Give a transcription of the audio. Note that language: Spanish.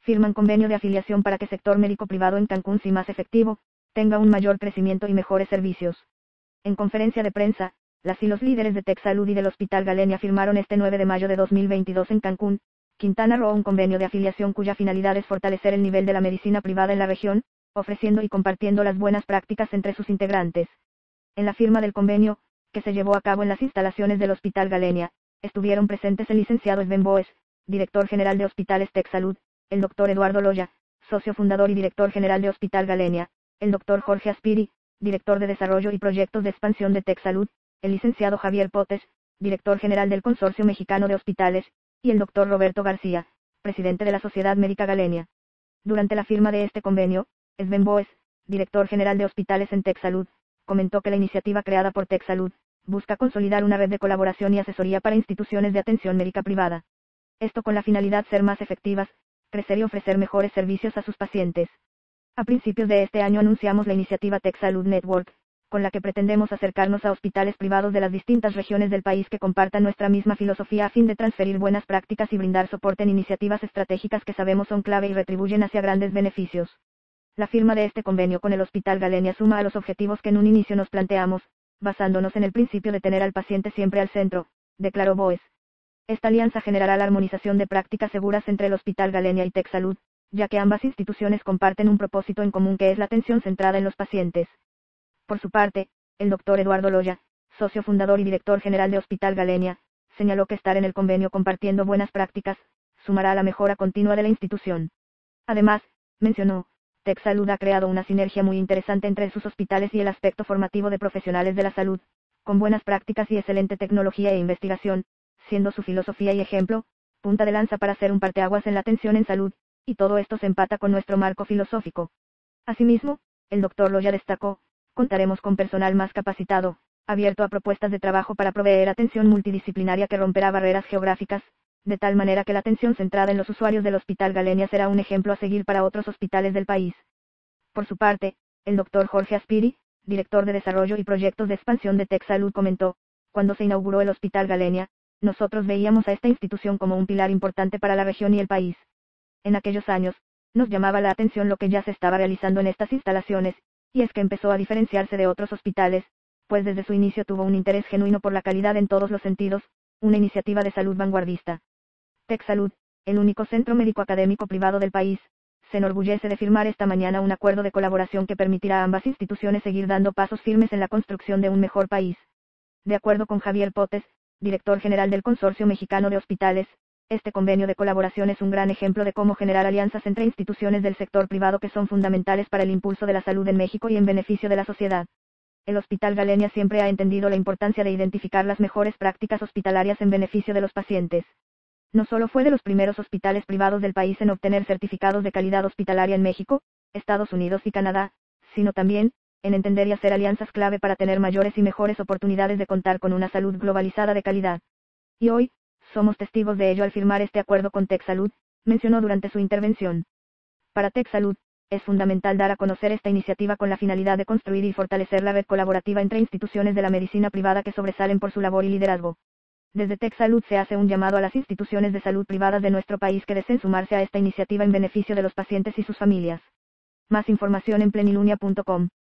firman convenio de afiliación para que sector médico privado en Cancún sea más efectivo, tenga un mayor crecimiento y mejores servicios. En conferencia de prensa, las y los líderes de TechSalud y del Hospital Galenia firmaron este 9 de mayo de 2022 en Cancún, Quintana Roo un convenio de afiliación cuya finalidad es fortalecer el nivel de la medicina privada en la región, ofreciendo y compartiendo las buenas prácticas entre sus integrantes. En la firma del convenio, que se llevó a cabo en las instalaciones del Hospital Galenia, estuvieron presentes el licenciado Sven Boes, director general de Hospitales TechSalud, el doctor Eduardo Loya, socio fundador y director general de Hospital Galenia, el doctor Jorge Aspiri, director de Desarrollo y Proyectos de Expansión de TechSalud, el licenciado Javier Potes, director general del Consorcio Mexicano de Hospitales, y el doctor Roberto García, presidente de la Sociedad Médica Galenia. Durante la firma de este convenio, Sven Boes, director general de Hospitales en TechSalud, comentó que la iniciativa creada por TechSalud busca consolidar una red de colaboración y asesoría para instituciones de atención médica privada. Esto con la finalidad ser más efectivas, crecer y ofrecer mejores servicios a sus pacientes. A principios de este año anunciamos la iniciativa TechSalud Network, con la que pretendemos acercarnos a hospitales privados de las distintas regiones del país que compartan nuestra misma filosofía a fin de transferir buenas prácticas y brindar soporte en iniciativas estratégicas que sabemos son clave y retribuyen hacia grandes beneficios. La firma de este convenio con el Hospital Galenia suma a los objetivos que en un inicio nos planteamos, basándonos en el principio de tener al paciente siempre al centro, declaró Boes. Esta alianza generará la armonización de prácticas seguras entre el Hospital Galenia y TechSalud, ya que ambas instituciones comparten un propósito en común que es la atención centrada en los pacientes. Por su parte, el doctor Eduardo Loya, socio fundador y director general de Hospital Galenia, señaló que estar en el convenio compartiendo buenas prácticas, sumará a la mejora continua de la institución. Además, mencionó, TechSalud ha creado una sinergia muy interesante entre sus hospitales y el aspecto formativo de profesionales de la salud, con buenas prácticas y excelente tecnología e investigación, siendo su filosofía y ejemplo, punta de lanza para ser un parteaguas en la atención en salud, y todo esto se empata con nuestro marco filosófico. Asimismo, el doctor Loya destacó, contaremos con personal más capacitado, abierto a propuestas de trabajo para proveer atención multidisciplinaria que romperá barreras geográficas, de tal manera que la atención centrada en los usuarios del Hospital Galenia será un ejemplo a seguir para otros hospitales del país. Por su parte, el doctor Jorge Aspiri, director de Desarrollo y Proyectos de Expansión de TechSalud comentó, cuando se inauguró el Hospital Galenia, nosotros veíamos a esta institución como un pilar importante para la región y el país. En aquellos años, nos llamaba la atención lo que ya se estaba realizando en estas instalaciones, y es que empezó a diferenciarse de otros hospitales, pues desde su inicio tuvo un interés genuino por la calidad en todos los sentidos, una iniciativa de salud vanguardista. TechSalud, el único centro médico académico privado del país, se enorgullece de firmar esta mañana un acuerdo de colaboración que permitirá a ambas instituciones seguir dando pasos firmes en la construcción de un mejor país. De acuerdo con Javier Potes, director general del Consorcio Mexicano de Hospitales, este convenio de colaboración es un gran ejemplo de cómo generar alianzas entre instituciones del sector privado que son fundamentales para el impulso de la salud en México y en beneficio de la sociedad. El Hospital Galenia siempre ha entendido la importancia de identificar las mejores prácticas hospitalarias en beneficio de los pacientes. No solo fue de los primeros hospitales privados del país en obtener certificados de calidad hospitalaria en México, Estados Unidos y Canadá, sino también, en entender y hacer alianzas clave para tener mayores y mejores oportunidades de contar con una salud globalizada de calidad. Y hoy, somos testigos de ello al firmar este acuerdo con TechSalud, mencionó durante su intervención. Para TechSalud, es fundamental dar a conocer esta iniciativa con la finalidad de construir y fortalecer la red colaborativa entre instituciones de la medicina privada que sobresalen por su labor y liderazgo. Desde TechSalud se hace un llamado a las instituciones de salud privadas de nuestro país que deseen sumarse a esta iniciativa en beneficio de los pacientes y sus familias. Más información en plenilunia.com.